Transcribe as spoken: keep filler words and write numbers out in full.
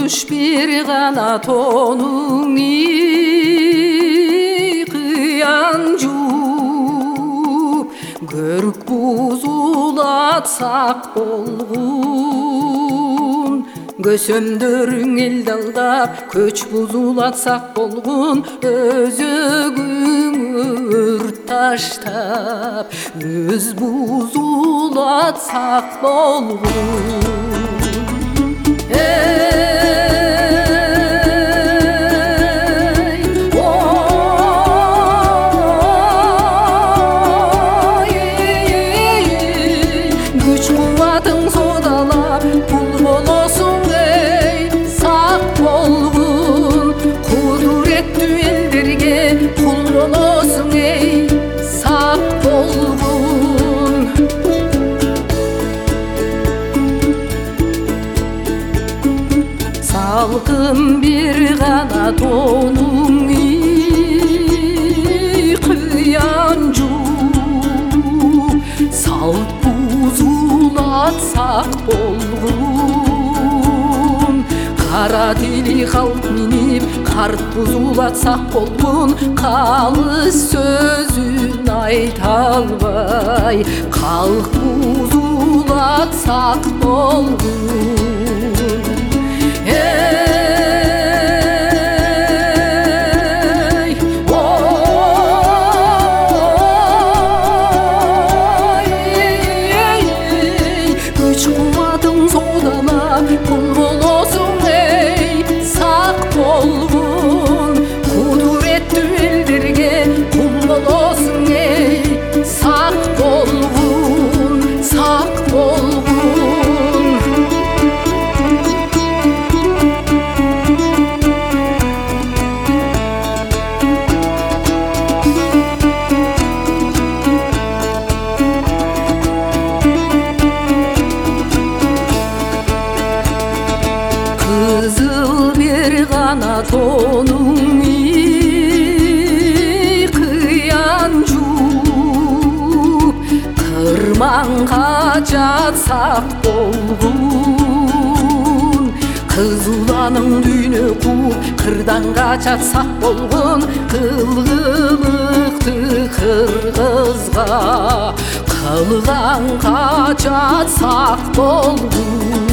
күмүш бир гана тонуң кыян жууп көрүк бузулатсак болгун көсөмдөрүң элди алдап көч бузулатсак болгун өзөгүңө өрт таштап өз бузулатсак болгун күч кубатың содалап кул болосуң эй сак болгун кудуреттүү элдерге кул болосуң эй сак болгун салкын бир гана тонуң кыян жууп салт бузулатсак болгун кара тили калк минип карт бузулатсак болгун калыс сөзүн айта албай калк бузулатсак болгун күч кубатың содалап кул болосуң эй сак болгун кудуреттүү элдерге кул болосуң эй сак болгун сак болгун кызыл бир гана тонуң кыян жууп кырманга жатсак болгун кыз уланың дүйнө кууп кырданга жатсак болгун кылгылыкты кыргызга кылганга жатсак болгун